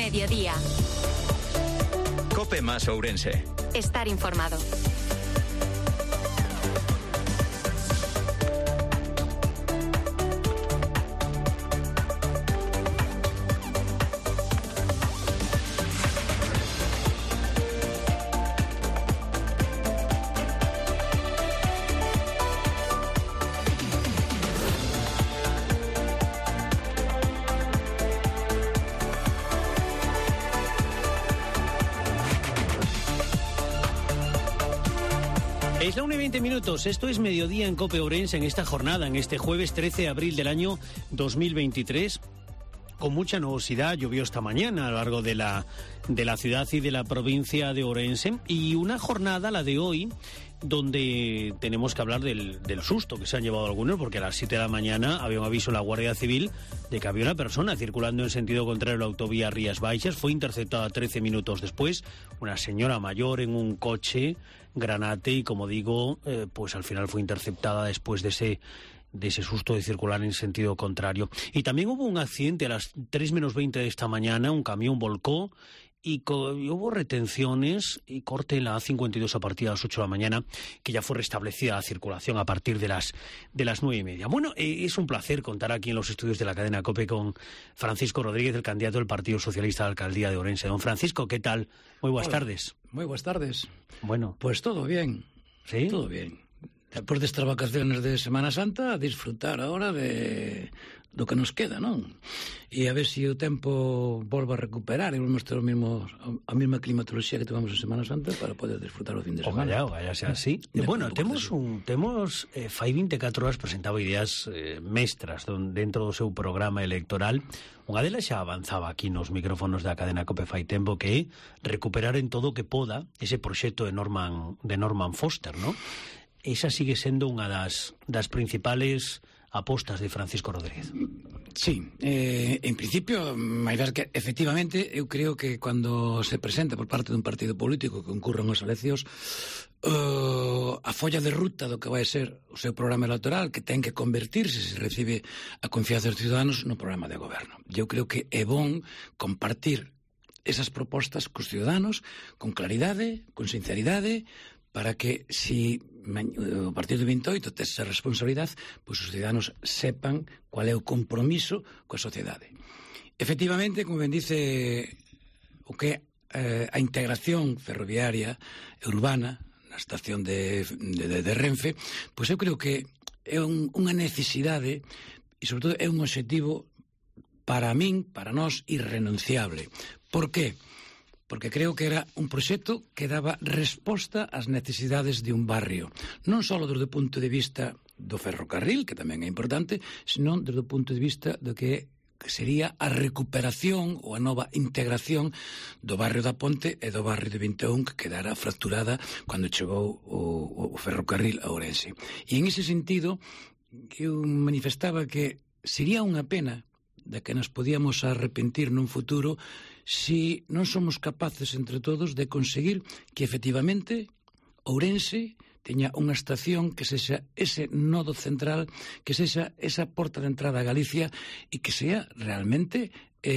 Mediodía. COPE más Ourense. Estar informado. Es la 1:20, esto es Mediodía en COPE Ourense en esta jornada, en este jueves 13 de abril del año 2023. Con mucha nubosidad, llovió esta mañana a lo largo de la ciudad y de la provincia de Ourense. Y una jornada, la de hoy, donde tenemos que hablar del susto que se han llevado algunos, porque a las 7 de la mañana había un aviso en la Guardia Civil de que había una persona circulando en sentido contrario a la autovía Rías Baixas. Fue interceptada 13 minutos después, una señora mayor en un coche granate y, como digo, pues al final fue interceptada después de ese susto de circular en sentido contrario. Y también hubo un accidente a las 3 menos 20 de esta mañana, un camión volcó y hubo retenciones y corte en la A52 a partir de las 8 de la mañana, que ya fue restablecida la circulación a partir de las 9:30. Bueno, es un placer contar aquí en los estudios de la cadena COPE con Francisco Rodríguez, el candidato del Partido Socialista a la alcaldía de Ourense. Don Francisco, ¿qué tal? Muy buenas tardes. Muy buenas tardes. Bueno. Pues todo bien. ¿Sí? Todo bien. Despois destas vacaciones de Semana Santa, a disfrutar ahora do que nos queda, non? E a ver se o tempo volve a recuperar e volvemos ter a mesma climatoloxía que tivemos en Semana Santa para poder disfrutar o fin de semana. Ojalá sea así. Bueno, temos fai 24 horas presentado ideas mestras dentro do seu programa electoral. Unha delas xa avanzaba aquí nos micrófonos da cadena COPE fai tempo, que é recuperar en todo o que poda ese proxecto de Norman Foster, non? Esa sigue sendo unha das principales apostas de Francisco Rodríguez. Sí, en principio, máis que efectivamente, eu creo que cando se presenta por parte dun partido político que concurran as eleccións, a folla de ruta do que vai ser o seu programa electoral, que ten que convertirse, se recibe a confianza dos ciudadanos, no programa de goberno. Eu creo que é bon compartir esas propostas cos ciudadanos con claridade, con sinceridade, para que, si o partido de 28 tes esa responsabilidade, pois os ciudadanos sepan cual é o compromiso coa sociedade. Efectivamente, como ben dice, o que é a integración ferroviaria urbana na estación de Renfe, pois eu creo que é unha necesidade e, sobre todo, é un obxectivo para min, para nós, irrenunciable. Por qué? Porque creo que era un proxecto que daba resposta ás necesidades de un barrio, non só desde o punto de vista do ferrocarril, que tamén é importante, senón desde o punto de vista do que sería a recuperación ou a nova integración do barrio da Ponte e do barrio de 21, que quedara fracturada cando chegou o ferrocarril a Ourense. E en ese sentido, eu manifestaba que sería unha pena de que nos podíamos arrepentir nun futuro si non somos capaces entre todos de conseguir que efectivamente Ourense teña unha estación que sexa ese nodo central, que sexa esa porta de entrada a Galicia e que sea realmente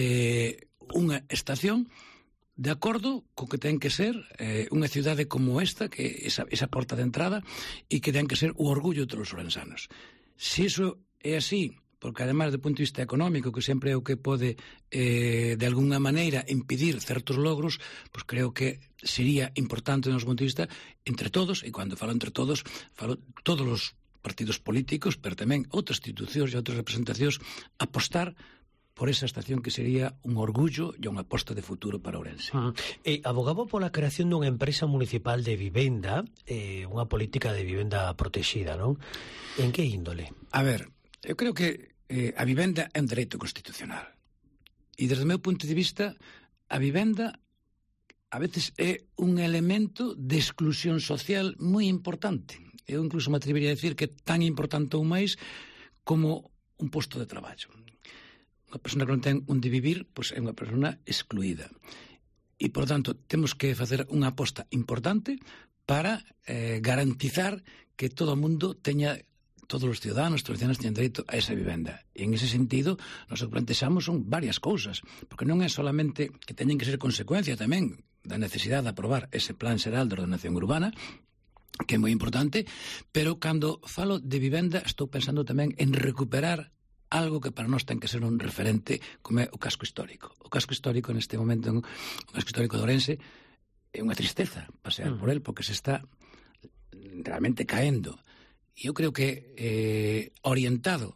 unha estación de acordo co que ten que ser unha cidade como esta, que esa porta de entrada, e que ten que ser o orgullo de todos os ourensanos. Se iso é así, porque ademais do punto de vista económico, que sempre é o que pode de alguna maneira impedir certos logros, pois creo que sería importante do noso punto de vista entre todos, e cando falo entre todos, falo todos os partidos políticos, pero tamén outras institucións e outras representacións, apostar por esa estación que sería un orgullo e unha aposta de futuro para Ourense. Abogaba pola creación dunha empresa municipal de vivenda, unha política de vivenda protexida, non? En que índole? A ver, eu creo que a vivenda é un dereito constitucional. E desde o meu punto de vista, a vivenda a veces é un elemento de exclusión social moi importante. Eu incluso me atrevería a decir que tan importante ou máis como un posto de traballo. Unha persona que non ten onde vivir, pois é unha persona excluída. E, por tanto, temos que facer unha aposta importante para garantizar que todo o mundo teña todos os ciudadanos teñen dereito a esa vivenda. E en ese sentido, nós o que plantexamos son varias cousas, porque non é solamente que teñen que ser consecuencia tamén da necesidade de aprobar ese plan xeral de ordenación urbana, que é moi importante, pero cando falo de vivenda estou pensando tamén en recuperar algo que para nós ten que ser un referente, como é o casco histórico. O casco histórico neste momento, o casco histórico de Ourense, é unha tristeza pasear por él, porque se está realmente caendo. E eu creo que orientado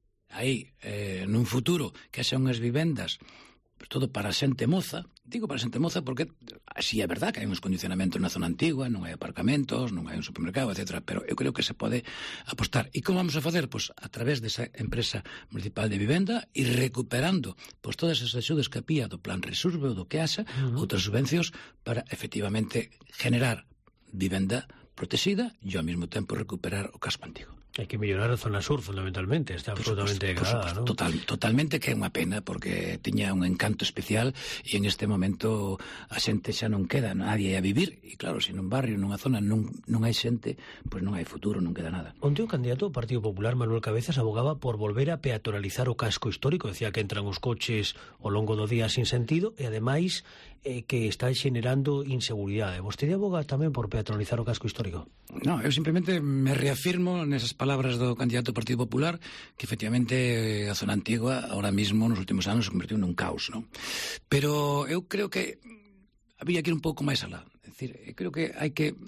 aí nun futuro que xa unhas vivendas todo para a xente moza, digo para a xente moza porque así é verdad que hai uns condicionamentos na zona antigua, non hai aparcamentos, non hai un supermercado, etc. Pero eu creo que se pode apostar. E como vamos a facer? Pois a través desa empresa municipal de vivenda e recuperando pois todas esas axudas que había do plan Resurbe ou do que haxa, outras subvencións para efectivamente generar vivenda protexida e ao mesmo tempo recuperar o casco antigo. Hai que mellorar a zona sur, fundamentalmente. Está absolutamente degradada, ¿no? Totalmente, que é unha pena, porque tiña un encanto especial e en este momento a xente xa non queda nadie a vivir. E claro, se nun barrio, nunha zona, non hai xente, pois non hai futuro, non queda nada. Onte o candidato do Partido Popular, Manuel Cabezas, abogaba por volver a peatonalizar o casco histórico. Decía que entran os coches ao longo do día sin sentido e, ademais, que está xenerando inseguridade. Vostede aboga tamén por peatonalizar o casco histórico? Non, eu simplemente me reafirmo nesas palabras do candidato do Partido Popular que efectivamente a zona antigua ahora mismo nos últimos anos se convertiu nun caos, non? Pero eu creo que había que ir un pouco máis alá. É dicir, creo que hai que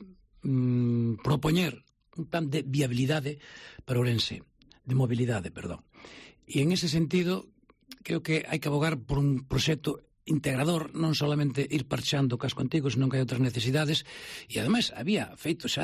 propoñer un plan de viabilidade para Ourense, de mobilidade, perdón. E en ese sentido creo que hai que abogar por un proxecto integrador, non solamente ir parchando o casco antigo, senón que hai outras necesidades, e ademais había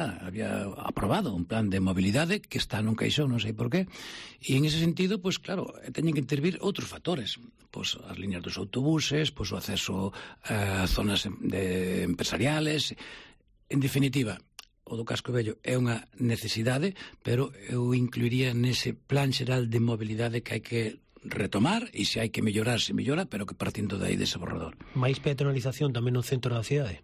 aprobado un plan de mobilidade que está nun caixón, non sei por qué, e en ese sentido, pois claro, teñen que intervir outros factores, pois as liñas dos autobuses, pois o acceso a zonas empresariales, en definitiva, o do casco vello é unha necesidade, pero eu incluiría nese plan xeral de mobilidade que hai que retomar, e se hai que mellorar, se mellora, pero que partindo de aí dese borrador. Mais peatonalización tamén no centro da cidade?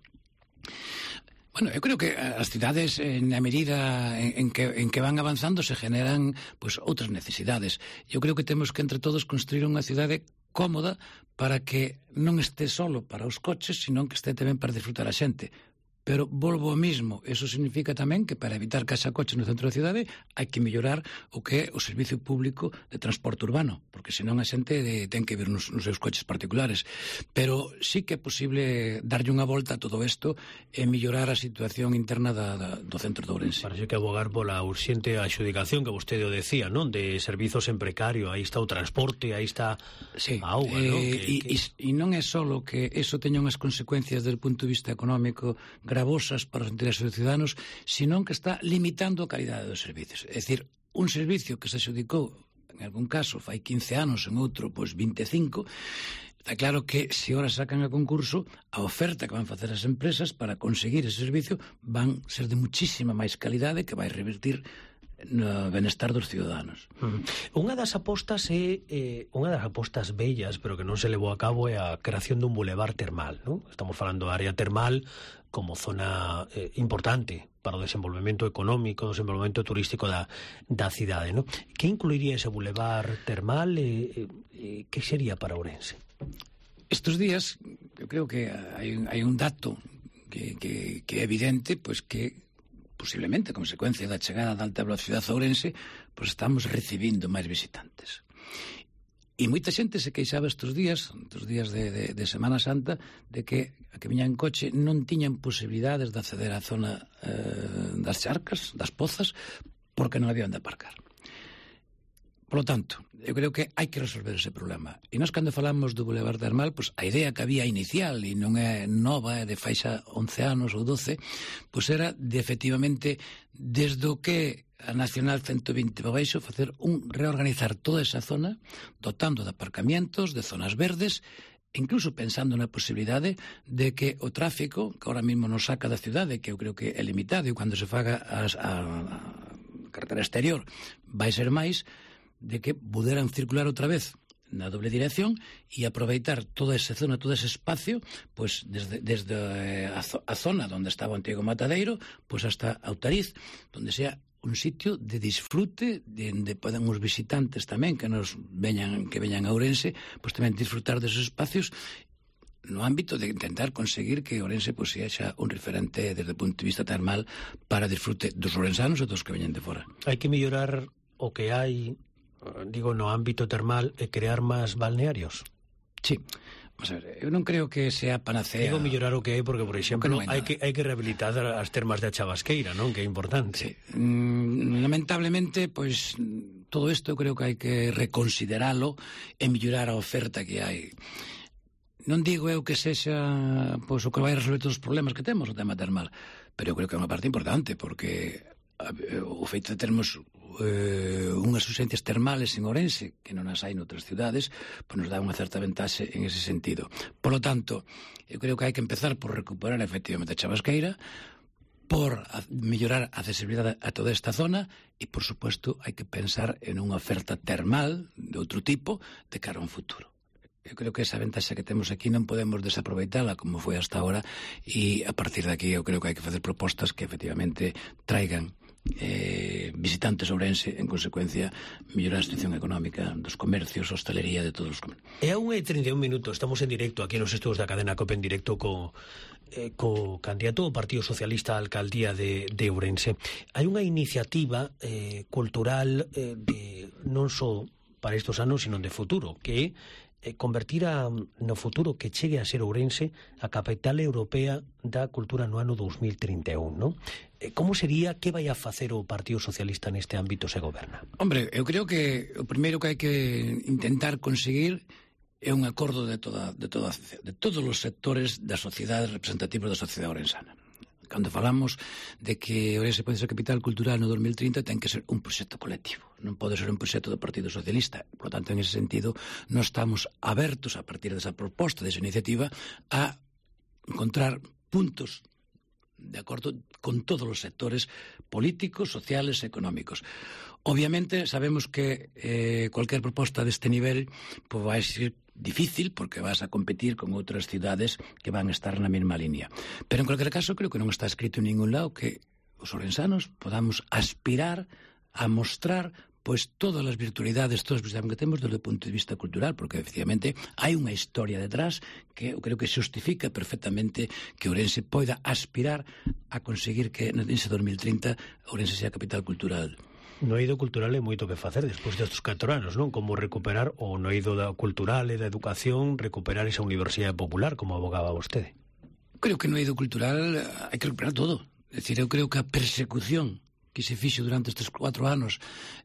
Bueno, eu creo que as cidades, na medida en que van avanzando, se generan pois outras necesidades. Eu creo que temos que entre todos construir unha cidade cómoda para que non este solo para os coches, senón que este tamén para disfrutar a xente. Pero volvo ao mismo, eso significa tamén que para evitar que haxa coches no centro da cidade hai que mellorar o que é o servicio público de transporte urbano, porque senón a xente ten que vir nos seus coches particulares. Pero sí que é posible darlle unha volta a todo isto e mellorar a situación interna do centro de Ourense. Parece que abogar pola urxente axudicación que vostede o decía, non? De servizos en precario, aí está o transporte, aí está a auga, non? E non é só que eso teña unhas consecuencias desde o punto de vista económico gravosas para os intereses dos ciudadanos, senón que está limitando a calidade dos servicios. É dicir, un servicio que se adxudicou en algún caso fai 15 anos, en outro pois 25, está claro que se ahora sacan a concurso, a oferta que van facer as empresas para conseguir ese servicio van ser de muchísima máis calidade que vai revertir no benestar dos ciudadanos. Unha das apostas unha das apostas bellas, pero que non se levou a cabo, é a creación dun bulevar termal, non? Estamos falando da área termal como zona importante para o desenvolvemento económico, o desenvolvemento turístico da cidade, non? Que incluiría ese bulevar termal e que sería para Ourense? Estes días, eu creo que hai un dato que é evidente, pois que posiblemente a consecuencia da chegada da alta velocidade a Ourense, pois estamos recibindo máis visitantes. E moita xente se queixaba estes días de Semana Santa, de que a que viña en coche non tiñan posibilidades de acceder á zona das charcas, das pozas, porque non había onde aparcar. Por lo tanto, eu creo que hai que resolver ese problema. E nós, cando falamos do Boulevard Termal, pois a idea que había inicial, e non é nova, é de fai xa 11 anos ou 12, pois era de, efectivamente, desde o que a Nacional 120 para baixo, facer reorganizar toda esa zona, dotando de aparcamientos, de zonas verdes, incluso pensando na posibilidade de que o tráfico, que ahora mesmo nos saca da cidade, que eu creo que é limitado, e cando se faga a carretera exterior vai ser máis, de que puderan circular outra vez na doble dirección e aproveitar toda esa zona, todo ese espacio, pois desde a zona onde estaba o antigo matadeiro, pois hasta Outariz, onde sea un sitio de disfrute onde poden os visitantes tamén que veñan a Ourense pois tamén disfrutar deses espacios no ámbito de intentar conseguir que Ourense pois sexa un referente desde o punto de vista termal para disfrute dos ourensanos e dos que veñen de fora. Hai que mellorar o que hai, digo, no ámbito termal e crear máis balnearios. Sí. Vamos a ver, eu non creo que sea panacea. Digo mellorar o que hai porque, por exemplo, no hai que rehabilitar as termas de Chavasqueira, non? Que é importante. Sí. Lamentablemente, pois, todo isto creo que hai que reconsideralo e mellorar a oferta que hai. Non digo eu que sexa pois, o que vai resolver todos os problemas que temos o tema termal, pero eu creo que é unha parte importante, porque o feito de termos unhas ausencias termales en Ourense que non as hai noutras cidades, pois nos dá unha certa ventaxe en ese sentido. Por lo tanto, eu creo que hai que empezar por recuperar efectivamente a Chavasqueira, por mellorar a accesibilidade a toda esta zona e, por suposto, hai que pensar en unha oferta termal de outro tipo de cara a un futuro. Eu creo que esa ventaxa que temos aquí non podemos desaproveitala como foi hasta ahora e a partir de aquí eu creo que hai que facer propostas que efectivamente traigan visitantes a Ourense, en consecuencia mellorar a situación económica dos comercios, hostelería, de todos os comercios. É a 1:31 minutos, estamos en directo aquí nos estudos da cadena COPE en directo co candidato do Partido Socialista á alcaldía de Ourense. Hai unha iniciativa cultural non só para estes anos, sino de futuro, que é convertir no futuro que chegue a ser Ourense a capital europea da cultura no ano 2031, non? Como sería, que vai a facer o Partido Socialista neste ámbito se goberna? Hombre, eu creo que o primeiro que hai que intentar conseguir é un acordo de todos os sectores da sociedade representativa da sociedade ourensana. Cando falamos de que Ourense pode ser capital cultural no 2030, ten que ser un proxecto colectivo, non pode ser un proxecto do Partido Socialista. Por lo tanto, en ese sentido, nós estamos abertos a partir desa proposta, desa iniciativa, a encontrar puntos de acordo con todos os sectores políticos, sociales e económicos. Obviamente, sabemos que cualquier proposta deste nivel pues, vai ser difícil porque vas a competir con outras cidades que van a estar na mesma línea. Pero en cualquier caso, creo que non está escrito en ningún lado que os ourensanos podamos aspirar a mostrar pois todas as virtualidades, todas as virtualidades que temos desde o punto de vista cultural, porque efectivamente hai unha historia detrás que eu creo que justifica perfectamente que Ourense poida aspirar a conseguir que nese 2030 Ourense sea capital cultural. No eido cultural é moito que facer despois destes 4 anos, non? Como recuperar o no eido da cultural e da educación, recuperar esa universidade popular, como abogaba vostede. Creo que no eido cultural hai que recuperar todo. É dicir, eu creo que a persecución que se fixo durante estes 4 anos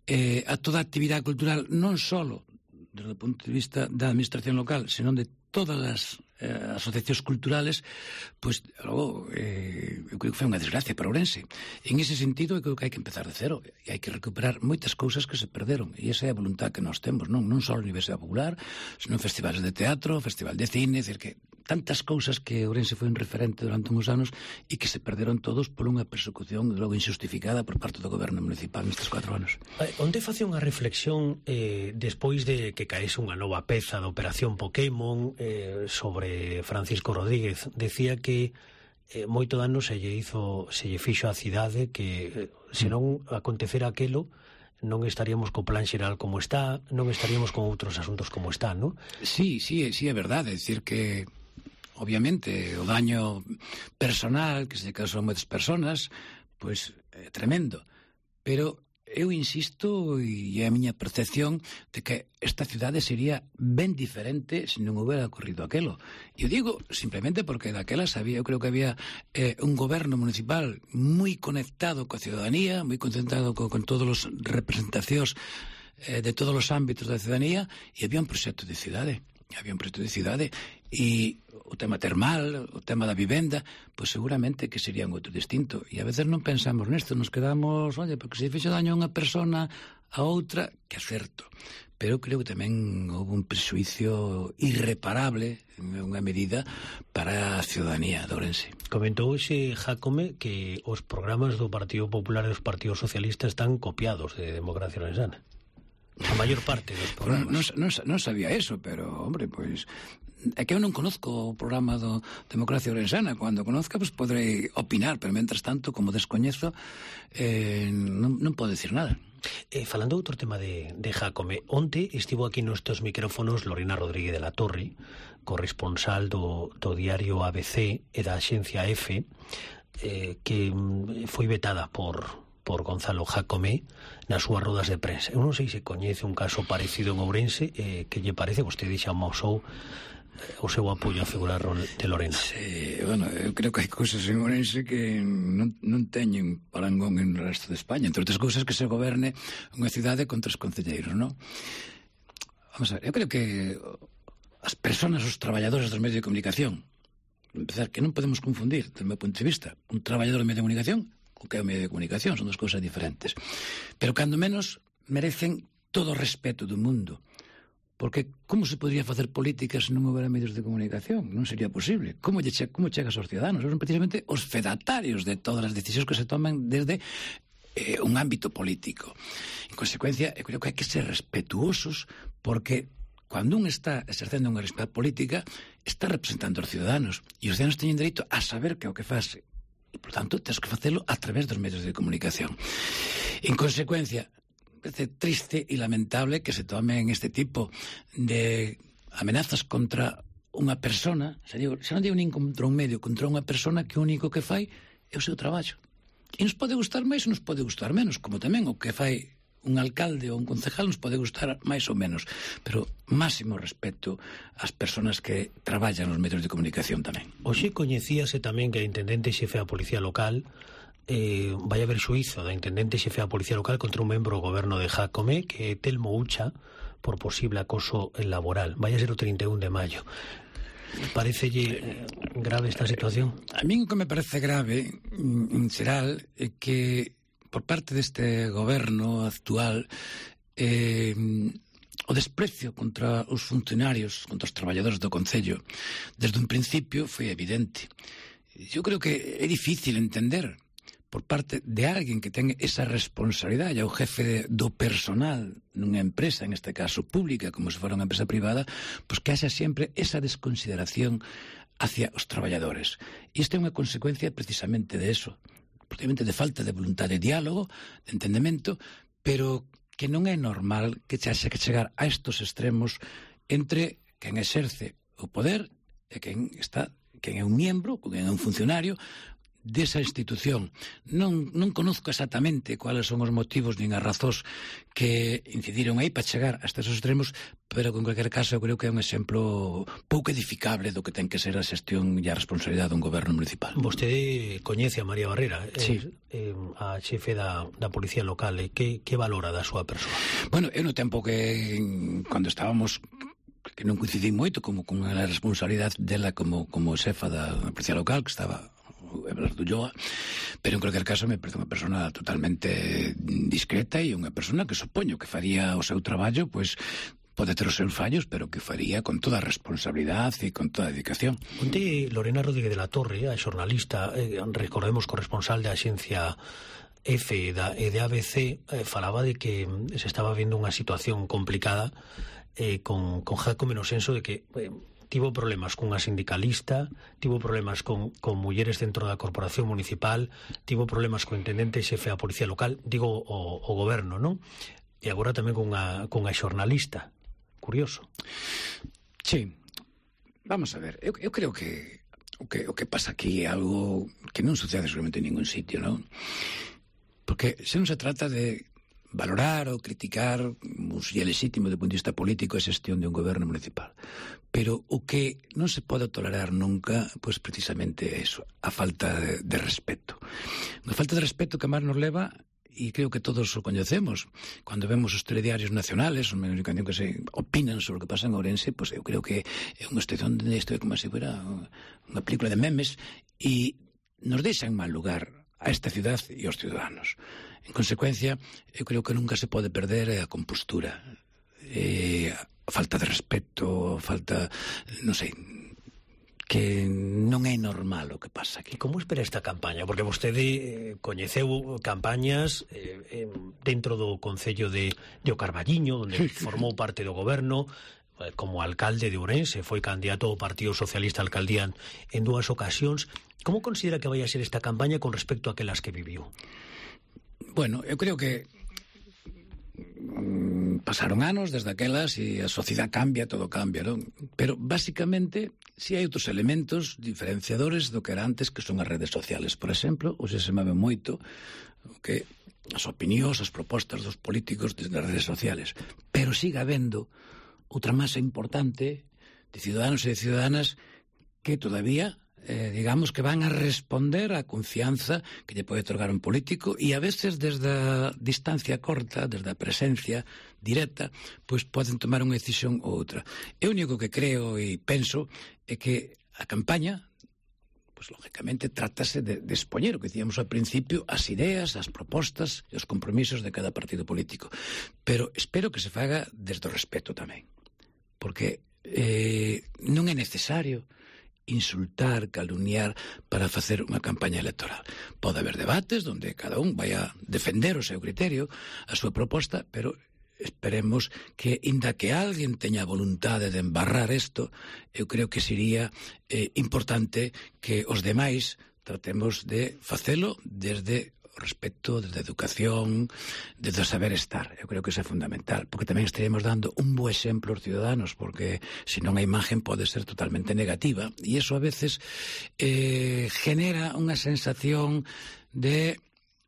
a toda a actividade cultural, non só desde o punto de vista da administración local, senón de todas as asociacións culturales, pois logo eu creo que foi unha desgracia para Ourense. En ese sentido, eu creo que hai que empezar de cero e hai que recuperar moitas cousas que se perderon, e esa é a voluntad que nós temos, non só a Universidade Popular, senón festivales de teatro, festival de cine, é dicir que tantas cousas que Ourense foi un referente durante uns anos e que se perderon todos por unha persecución logo injustificada por parte do goberno municipal nestes 4 anos. Onde face unha reflexión despois de que caese unha nova peza da Operación Pokémon sobre Francisco Rodríguez? Decía que moito dano se lle fixo á cidade, que se non acontecera aquelo non estaríamos co plan xeral como está, non estaríamos con outros asuntos como están, non? Sí, é verdade, é dicir que obviamente o daño personal que se causou a moitas persoas pois é tremendo, pero eu insisto, e é a miña percepción, de que esta cidade sería ben diferente se non houbera ocorrido aquelo. E eu digo simplemente porque daquela eu creo que había un goberno municipal moi conectado coa ciudadanía, moi concentrado con todos os representacións de todos os ámbitos da ciudadanía, e había un proxecto de cidade. E o tema termal, o tema da vivenda, pois seguramente que sería un outro distinto. E a veces non pensamos nesto, nos quedamos, porque se fixo daño a unha persona, a outra, que é certo. Pero creo que tamén houve un prexuicio irreparable, en unha medida, para a ciudadanía de Ourense. Comentou hoxe Jácome que os programas do Partido Popular e dos Partidos Socialistas están copiados de Democracia Ourensana. a maior parte dos programas. Non sabía eso, pero, hombre, pois é que eu non conozco o programa do Democracia Orensana. Cando conozca, pois podrei opinar, pero mentras tanto, como descoñezo, non podo decir nada. Falando de outro tema de Jácome, onte estivo aquí nestes micrófonos Lorena Rodríguez de la Torre, corresponsal do diario ABC e da Axencia EFE, que foi vetada por Gonzalo Jácome nas súas rodas de prensa. Eu non sei se coñece un caso parecido en Ourense, que lle parece, vostede xa amosou o seu apoio a figura de Lorena. Sí, bueno, eu creo que hai cousas en Ourense que non teñen parangón en o resto de España, entre outras cousas que se goberne unha cidade con 3 concelleiros, non? Vamos a ver, eu creo que as persoas, os traballadores dos medios de comunicación, empezar, que non podemos confundir, do meu punto de vista, un traballador de medio de comunicación o que é o medio de comunicación, son 2 cousas diferentes, pero cando menos merecen todo o respeto do mundo. Porque como se podría facer políticas se non houbera medios de comunicación? Non sería posible. Como chegas aos ciudadanos? Son precisamente os fedatarios de todas as decisións que se toman desde un ámbito político. En consecuencia, eu creo que hai que ser respetuosos, porque cando un está exercendo unha responsabilidade política, está representando aos ciudadanos, e os ciudadanos teñen dereito a saber que é o que faz, e, por tanto, tens que facelo a través dos medios de comunicación. En consecuencia, parece triste e lamentable que se tomen este tipo de amenazas contra unha persona, xa non digo nin contra un medio, contra unha persona que o único que fai é o seu traballo. E nos pode gustar máis ou nos pode gustar menos, como tamén o que fai un alcalde ou un concejal nos pode gustar máis ou menos, pero máximo respeto ás persoas que traballan nos medios de comunicación tamén. Hoxe coñecíase tamén que a intendente xefe da Policía Local vai haber xuízo da intendente xefe da Policía Local contra un membro do goberno de Jácome, que é Telmo Ucha, por posible acoso laboral. Vai a ser o 31 de maio. Parecelle grave esta situación? A min o que me parece grave, en xeral, é que por parte deste goberno actual o desprecio contra os funcionarios, contra os traballadores do Concello, desde un principio foi evidente. Eu creo que é difícil entender por parte de alguén que ten esa responsabilidade, o jefe do personal nunha empresa, en este caso pública, como se fora unha empresa privada, pois que haxa sempre esa desconsideración hacia os traballadores. E isto é unha consecuencia precisamente de eso, precisamente de falta de voluntade de diálogo, de entendemento, pero que non é normal que se haxa que chegar a estos extremos entre quen exerce o poder e quen é un miembro, quen é un funcionario desa institución. Non conozco exactamente cuáles son os motivos nin as razóns que incidiron aí para chegar a estes extremos, pero en cualquier caso eu creo que é un exemplo pouco edificable do que ten que ser a xestión e a responsabilidade dun goberno municipal. Vostede coñece a María Barrera, sí, a xefe da Policía Local, que valora da súa persoa? Bueno, eu no tempo que cando estábamos, que non coincidí moito como con a responsabilidade dela como xefa da Policía Local, que estaba Everardo Ulloa, pero en cualquier caso me parece unha persona totalmente discreta e unha persona que supoño que faría o seu traballo, pois pode ter os seus fallos, pero que faría con toda a responsabilidade e con toda a dedicación. Onte Lorena Rodríguez de la Torre, a xornalista, recordemos corresponsal da Axencia EFE e de ABC, falaba de que se estaba vendo unha situación complicada con Jácome, no senso de que tivo problemas cunha sindicalista, tivo problemas con mulleres dentro da corporación municipal, tivo problemas co intendente xefe da Policía Local, digo o goberno, non? E agora tamén cunha xornalista. Curioso. Sí. Vamos a ver, eu creo que o que pasa aquí é algo que non sucede solamente en ningún sitio, non? Porque se non se trata de valorar ou criticar, se é legítimo do punto de vista político a xestión de un goberno municipal, pero o que non se pode tolerar nunca, pois precisamente é iso, a falta de respeto. Unha falta de respeto que máis nos leva, e creo que todos o coñecemos, cando vemos os telediarios nacionales, os medios de comunicación que se opinan sobre o que pasa en Ourense, pois eu creo que é unha situación de isto é como se fuera unha película de memes, e nos deixa en mal lugar a esta cidade e aos ciudadanos. En consecuencia, eu creo que nunca se pode perder a compostura, a falta de respeto, falta, non sei, que non é normal o que pasa aquí. E como espera esta campaña? Porque vostede coñeceu campañas dentro do Concello de O Carballiño, onde formou parte do goberno, como alcalde de Ourense, foi candidato ao Partido Socialista a alcaldía en 2 ocasións. Como considera que vai a ser esta campaña con respecto a aquelas que viviu? Bueno, eu creo que pasaron anos desde aquelas e a sociedade cambia, todo cambia, non? Pero, basicamente, si hai outros elementos diferenciadores do que era antes, que son as redes sociales. Por exemplo, hoxe se move moito que as opinións, as propostas dos políticos desde as redes sociales. Pero sigue habendo outra masa importante de ciudadanos e de ciudadanas que todavía digamos que van a responder á confianza que lle pode otorgar un político e a veces desde a distancia corta, desde a presencia directa, pois poden tomar unha decisión ou outra. É o único que creo e penso é que a campaña, pois lógicamente trátase de expoñer o que dicíamos ao principio, as ideas, as propostas e os compromisos de cada partido político. Pero espero que se faga desde o respeto tamén, porque non é necesario insultar, calumniar para facer unha campaña electoral. Pode haber debates onde cada un vai a defender o seu criterio, a súa proposta, pero esperemos que, inda que alguén teña a voluntade de embarrar isto, eu creo que sería importante que os demais tratemos de facelo desde o respeto, desde a educación, desde o saber estar. Eu creo que isso é fundamental, porque tamén estaríamos dando un bo exemplo aos ciudadanos, porque senón a imagen pode ser totalmente negativa, e iso a veces genera unha sensación de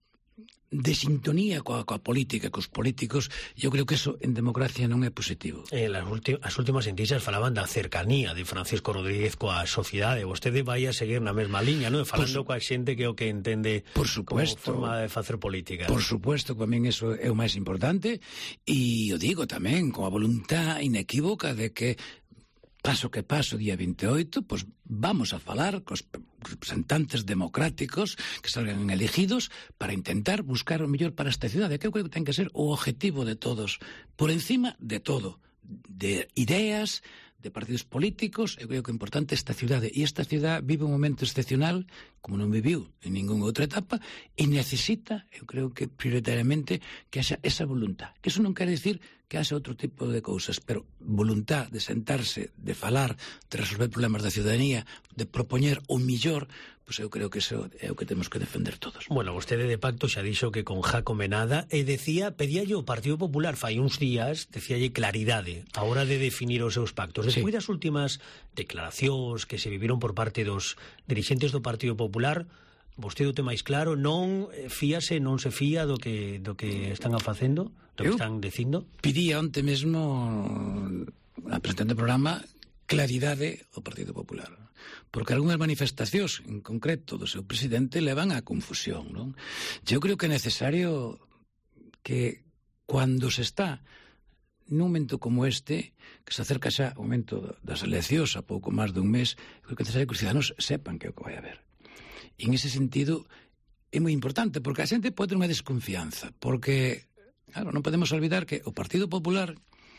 sintonía coa política, cos políticos, e eu creo que eso en democracia non é positivo. As últimas enquisas falaban da cercanía de Francisco Rodríguez coa sociedade. Vostede vai a seguir na mesma liña, non? Falando coa xente que o que entende como forma de facer política. Por supuesto, para min eso é o máis importante, e o digo tamén con a voluntad inequívoca de que paso que paso, día 28, pois vamos a falar cos representantes democráticos que salgan elegidos para intentar buscar o mellor para esta cidade, que eu creo que ten que ser o objetivo de todos, por encima de todo, de ideas, de partidos políticos. Eu creo que é importante esta cidade, e esta cidade vive un momento excepcional como non viviu en ninguna outra etapa, e necesita, eu creo que prioritariamente, que haxa esa voluntad, que eso non quere dicir que haxa outro tipo de cousas, pero voluntad de sentarse, de falar, de resolver problemas da ciudadanía, de propoñer o millor, pois eu creo que eso é o que temos que defender todos. Bueno, vostede de pacto xa dixo que con Jacome nada, e pedíalle o Partido Popular fai uns días, decíalle claridade a hora de definir os seus pactos. Despois das últimas declaracións que se viviron por parte dos dirixentes do Partido Popular, vostede o ten máis claro, non fíase, non se fía do que están facendo, do que están dicindo? Pedía onte mesmo a presentante do programa claridade ao Partido Popular, porque algunhas manifestacións en concreto do seu presidente levan á confusión, non? Eu creo que é necesario que cando se está nun momento como este, que se acerca xa o momento das eleccións a pouco máis dun mes, creo que é necesario que os ciudadanos sepan que é o que vai haber. E en ese sentido é moi importante, porque a xente pode ter unha desconfianza, porque, claro, non podemos olvidar que o Partido Popular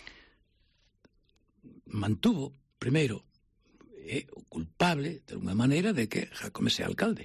mantuvo, primeiro, é o culpable, de alguma maneira, de que Jacome sea alcalde.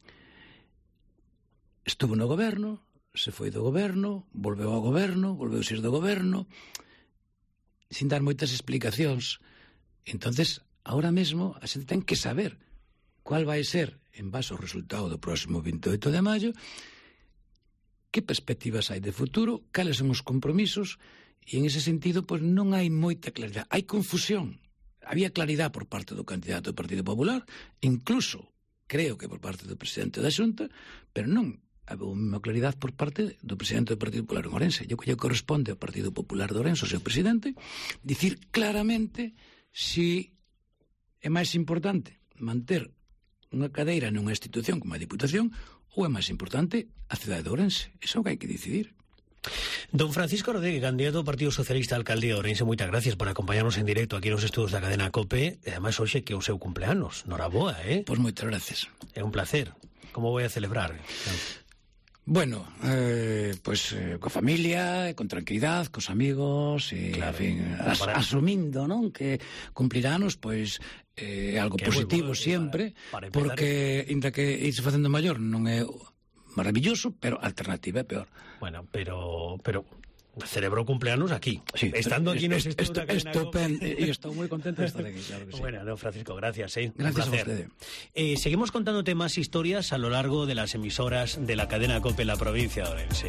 Estuvo no goberno, se foi do goberno, volveu ao goberno, volveu a ser do goberno, sin dar moitas explicacións. Entonces, ahora mesmo, a xente ten que saber cuál vai ser, en base ao resultado do próximo 28 de maio, que perspectivas hai de futuro, cales son os compromisos, e en ese sentido, pois non hai moita claridade. Hai confusión. Había claridade por parte do candidato do Partido Popular, incluso, creo que por parte do presidente da Xunta, pero non había a mesma claridade por parte do presidente do Partido Popular en Ourense. Eu que lle corresponde ao Partido Popular de Ourense, o seu presidente, dicir claramente si é máis importante manter unha cadeira nunha institución como a Diputación ou é máis importante a cidade de Ourense. Iso é o que hai que decidir. Don Francisco Rodríguez, candidato do Partido Socialista a alcaldía de Ourense, moitas gracias por acompañarnos en directo aquí nos estudos da cadena COPE, e ademais hoxe que é o seu cumpleanos. Noraboa, Pois moitas gracias. É un placer. Como vai a celebrar? Bueno, coa familia, con tranquilidade, cos amigos, claro, en fin, asumindo, non, que cumplir anos, pois algo que positivo sempre, para porque inda que irse facendo maior non é maravilloso, pero a alternativa é peor. Bueno, pero celebro cumpleaños aquí, sí, estando aquí en los estudios de la cadena COPE. Y estoy muy contento de estar aquí, claro que sí. Bueno, no, Francisco, gracias. Gracias a usted. Seguimos contándote más historias a lo largo de las emisoras de la cadena COPE en la provincia de Ourense.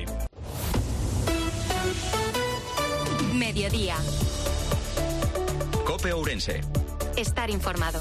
Mediodía. COPE Ourense. Estar informado.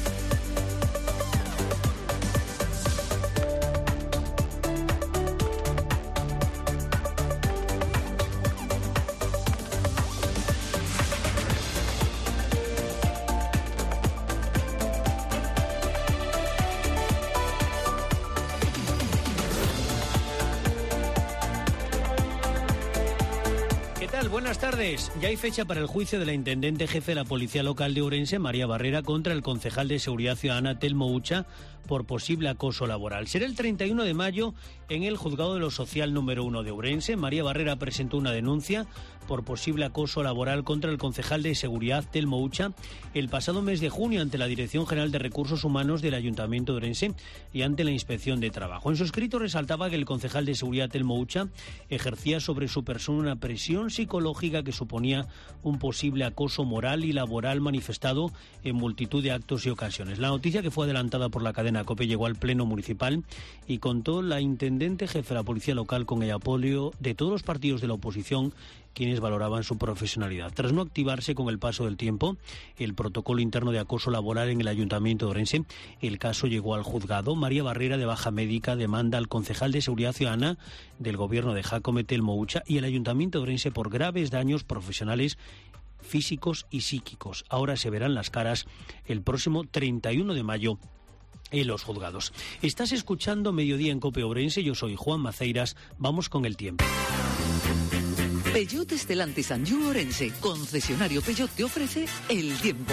Buenas tardes. Ya hay fecha para el juicio de la intendente jefe de la Policía Local de Ourense, María Barrera, contra el concejal de Seguridad Ciudadana, Telmo Ucha, por posible acoso laboral. Será el 31 de mayo en el Juzgado de lo Social número 1 de Ourense. María Barrera presentó una denuncia por posible acoso laboral contra el concejal de Seguridad, Telmo Ucha, el pasado mes de junio ante la Dirección General de Recursos Humanos del Ayuntamiento de Ourense y ante la Inspección de Trabajo. En su escrito resaltaba que el concejal de Seguridad, Telmo Ucha, ejercía sobre su persona una presión psicológica que suponía un posible acoso moral y laboral manifestado en multitud de actos y ocasiones. La noticia, que fue adelantada por la cadena COPE, llegó al Pleno Municipal y contó la intendente jefe de la Policía Local con el apoyo de todos los partidos de la oposición, quienes valoraban su profesionalidad. Tras no activarse con el paso del tiempo el protocolo interno de acoso laboral en el Ayuntamiento de Ourense, el caso llegó al juzgado. María Barrera, de baja médica, demanda al concejal de Seguridad Ciudadana del Gobierno de Jácome, Telmo Ucha, y el Ayuntamiento de Ourense por graves daños profesionales, físicos y psíquicos. Ahora se verán las caras el próximo 31 de mayo en los juzgados. Estás escuchando Mediodía en COPE Ourense. Yo soy Juan Maceiras. Vamos con el tiempo. Peugeot Stellantis Anjou Ourense, concesionario Peugeot, te ofrece el tiempo.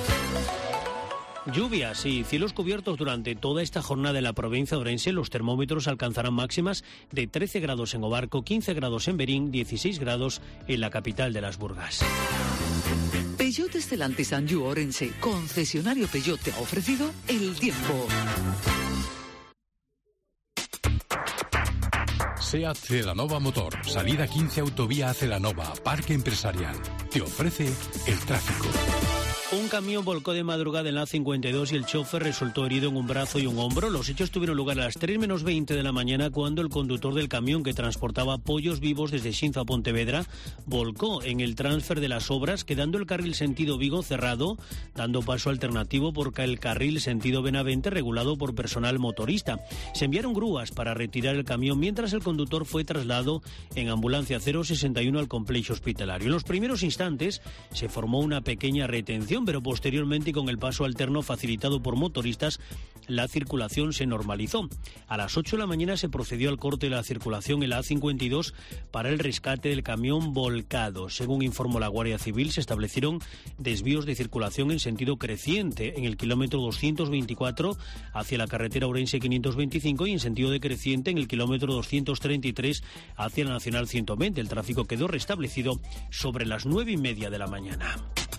Lluvias y cielos cubiertos durante toda esta jornada en la provincia de Ourense. Los termómetros alcanzarán máximas de 13 grados en Obarco, 15 grados en Berín, 16 grados en la capital de las Burgas. Peugeot Stellantis Anjou Ourense, concesionario Peugeot, te ha ofrecido el tiempo. SEAT Celanova Motor, salida 15 autovía Celanova, Parque Empresarial. Te ofrece el tráfico. Un camión volcó de madrugada en la A52 y el chofer resultó herido en un brazo y un hombro. Los hechos tuvieron lugar a las 3 menos 20 de la mañana, cuando el conductor del camión, que transportaba pollos vivos desde Xinzo a Pontevedra, volcó en el transfer de las obras, quedando el carril sentido Vigo cerrado, dando paso alternativo por el carril sentido Benavente, regulado por personal motorista. Se enviaron grúas para retirar el camión, mientras el conductor fue trasladado en ambulancia 061 al complejo hospitalario. En los primeros instantes se formó una pequeña retención, pero posteriormente, con el paso alterno facilitado por motoristas, la circulación se normalizó. A las 8 de la mañana se procedió al corte de la circulación en la A52 para el rescate del camión volcado. Según informó la Guardia Civil, se establecieron desvíos de circulación en sentido creciente en el kilómetro 224 hacia la carretera Ourense 525 y en sentido decreciente en el kilómetro 233 hacia la Nacional 120. El tráfico quedó restablecido sobre las 9:30 de la mañana.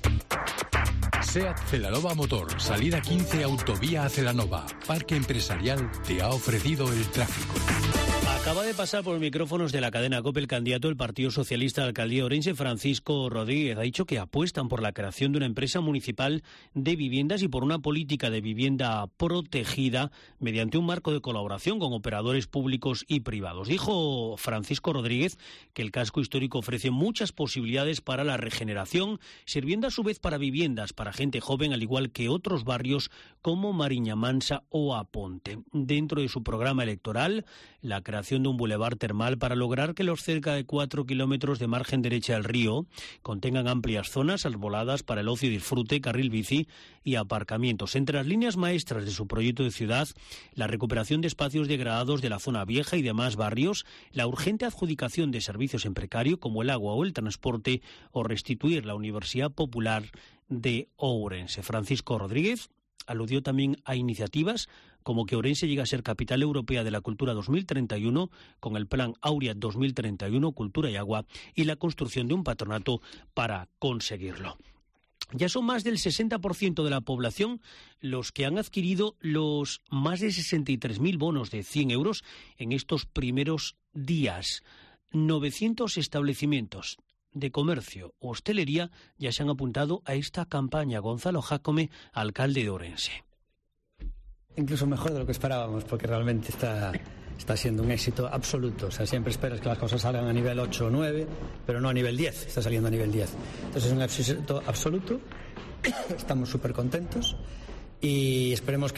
SEAT Celanova Motor, salida 15 autovía a Celanova, Parque Empresarial, te ha ofrecido el tráfico. Acaba de pasar por los micrófonos de la cadena COPE el candidato del Partido Socialista a la alcaldía de Ourense, Francisco Rodríguez. Ha dicho que apuestan por la creación de una empresa municipal de viviendas y por una política de vivienda protegida mediante un marco de colaboración con operadores públicos y privados. Dijo Francisco Rodríguez que el casco histórico ofrece muchas posibilidades para la regeneración, sirviendo a su vez para viviendas para gente joven, al igual que otros barrios como Mariña Mansa o Aponte. Dentro de su programa electoral, la creación de un bulevar termal para lograr que los cerca de 4 kilómetros de margen derecha del río contengan amplias zonas arboladas para el ocio y disfrute, carril bici y aparcamientos. Entre las líneas maestras de su proyecto de ciudad, la recuperación de espacios degradados de la zona vieja y demás barrios, la urgente adjudicación de servicios en precario como el agua o el transporte, o restituir la Universidad Popular de Ourense. Francisco Rodríguez aludió también a iniciativas como que Ourense llegue a ser Capital Europea de la Cultura 2031 con el Plan Aurea 2031, Cultura y Agua, y la construcción de un patronato para conseguirlo. Ya son más del 60% de la población los que han adquirido los más de 63.000 bonos de 100 euros en estos primeros días. 900 establecimientos de comercio o hostelería ya se han apuntado a esta campaña. Gonzalo Jácome, alcalde de Ourense. Incluso mejor de lo que esperábamos, porque realmente está siendo un éxito absoluto. O sea, siempre esperas que las cosas salgan a nivel 8 o 9, pero no a nivel 10, está saliendo a nivel 10. Entonces es un éxito absoluto, estamos súper contentos y esperemos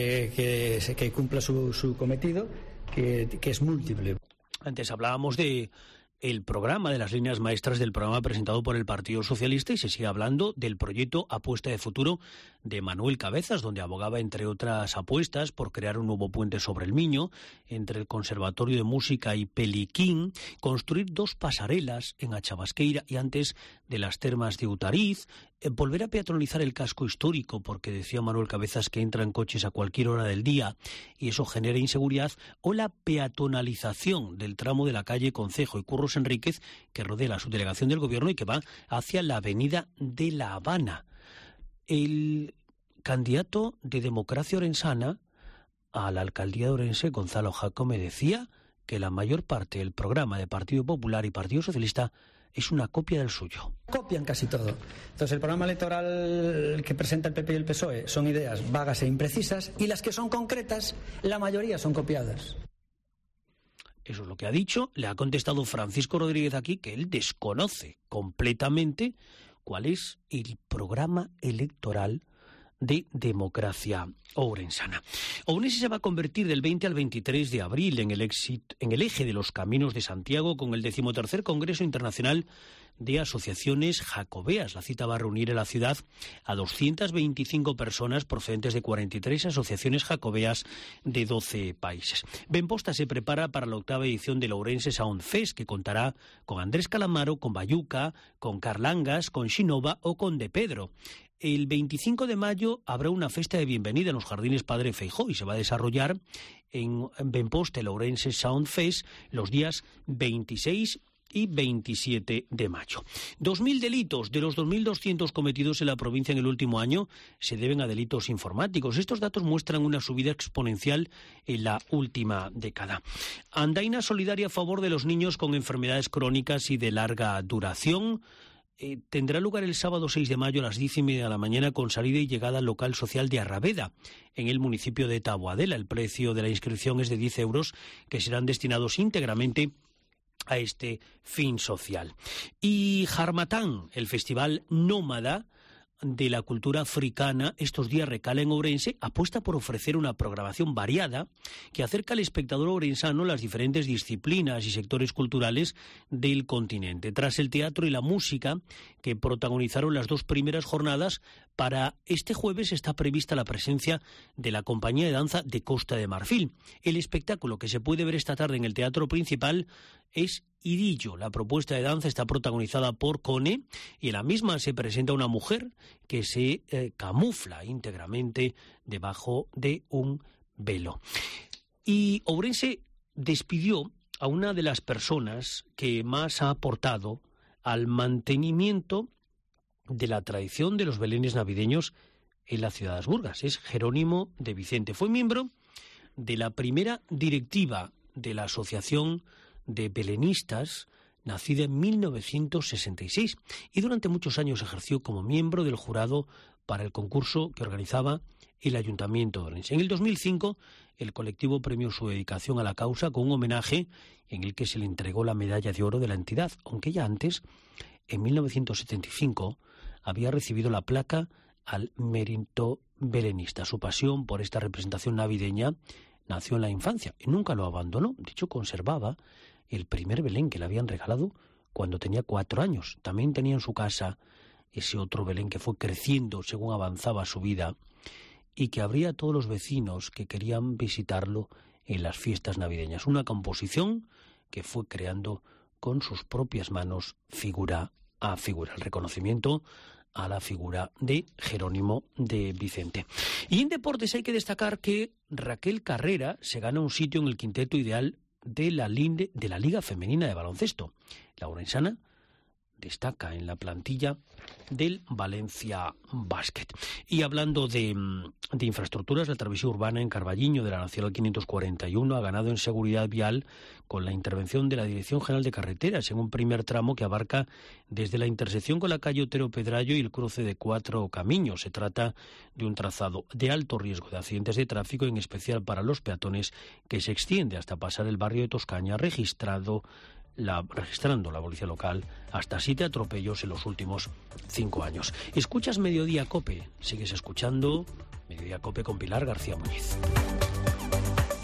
que cumpla su cometido, que es múltiple. Antes hablábamos de el programa, de las líneas maestras del programa presentado por el Partido Socialista, y se sigue hablando del proyecto Apuesta de Futuro de Manuel Cabezas, donde abogaba, entre otras apuestas, por crear un nuevo puente sobre el Miño, entre el Conservatorio de Música y Peliquín, construir 2 pasarelas en Achabasqueira y antes de las termas de Utariz, volver a peatonalizar el casco histórico, porque decía Manuel Cabezas que entran coches a cualquier hora del día y eso genera inseguridad, o la peatonalización del tramo de la calle Concejo y Curros Enríquez, que rodea la subdelegación del Gobierno y que va hacia la avenida de La Habana. El candidato de Democracia Orensana a la alcaldía de Ourense, Gonzalo Jácome, decía que la mayor parte del programa de Partido Popular y Partido Socialista es una copia del suyo. Copian casi todo. Entonces el programa electoral que presenta el PP y el PSOE son ideas vagas e imprecisas, y las que son concretas, la mayoría son copiadas. Eso es lo que ha dicho. Le ha contestado Francisco Rodríguez aquí que él desconoce completamente cuál es el programa electoral de Democracia Ourensana. Ourense se va a convertir del 20 al 23 de abril en el eje de los caminos de Santiago con el 13º Congreso Internacional de Asociaciones Jacobeas. La cita va a reunir en la ciudad a 225 personas procedentes de 43 asociaciones jacobeas de 12 países. Benposta se prepara para la 8ª edición del Ourense Sound Fest, que contará con Andrés Calamaro, con Bayuca, con Carlangas, con Xinova o con De Pedro. El 25 de mayo habrá una fiesta de bienvenida en los Jardines Padre Feijóo y se va a desarrollar en Benposta el Ourense Sound Fest los días 26 y 27 de mayo. 2.000 delitos de los 2.200 cometidos en la provincia en el último año se deben a delitos informáticos. Estos datos muestran una subida exponencial en la última década. Andaina solidaria a favor de los niños con enfermedades crónicas y de larga duración. Tendrá lugar el sábado 6 de mayo a las 10:30 de la mañana con salida y llegada al local social de Arraveda, en el municipio de Taboadela. El precio de la inscripción es de 10 euros, que serán destinados íntegramente a este fin social. Y Harmatán, el festival nómada de la cultura africana, estos días recala en Ourense, apuesta por ofrecer una programación variada que acerca al espectador ourensano las diferentes disciplinas y sectores culturales del continente. Tras el teatro y la música que protagonizaron las 2 primeras jornadas, para este jueves está prevista la presencia de la compañía de danza de Costa de Marfil. El espectáculo que se puede ver esta tarde en el teatro principal es Idillo. La propuesta de danza está protagonizada por Cone y en la misma se presenta una mujer que se camufla íntegramente debajo de un velo. Y Ourense despidió a una de las personas que más ha aportado al mantenimiento de la tradición de los belenes navideños en la ciudad de Asburgas. Es Jerónimo de Vicente. Fue miembro de la primera directiva de la Asociación de Belenistas, nacida en 1966, y durante muchos años ejerció como miembro del jurado para el concurso que organizaba el Ayuntamiento de Ourense. En el 2005, el colectivo premió su dedicación a la causa con un homenaje en el que se le entregó la medalla de oro de la entidad, aunque ya antes, en 1975, había recibido la placa al mérito belenista. Su pasión por esta representación navideña nació en la infancia y nunca lo abandonó. De hecho, conservaba el primer Belén que le habían regalado cuando tenía 4 años. También tenía en su casa ese otro Belén que fue creciendo según avanzaba su vida y que abría a todos los vecinos que querían visitarlo en las fiestas navideñas. Una composición que fue creando con sus propias manos figura a figura. El reconocimiento a la figura de Jerónimo de Vicente. Y en deportes hay que destacar que Raquel Carrera se gana un sitio en el quinteto ideal de la Liga Femenina de Baloncesto. La orensana destaca en la plantilla del Valencia Basket. Y hablando de infraestructuras, la travesía urbana en Carballiño de la Nacional 541 ha ganado en seguridad vial con la intervención de la Dirección General de Carreteras en un primer tramo que abarca desde la intersección con la calle Otero Pedrayo y el cruce de 4 caminos. Se trata de un trazado de alto riesgo de accidentes de tráfico, en especial para los peatones, que se extiende hasta pasar el barrio de Toscaña, registrando la policía local hasta 7 atropellos en los últimos 5 años. Escuchas Mediodía COPE, sigues escuchando Mediodía COPE con Pilar García Muñiz.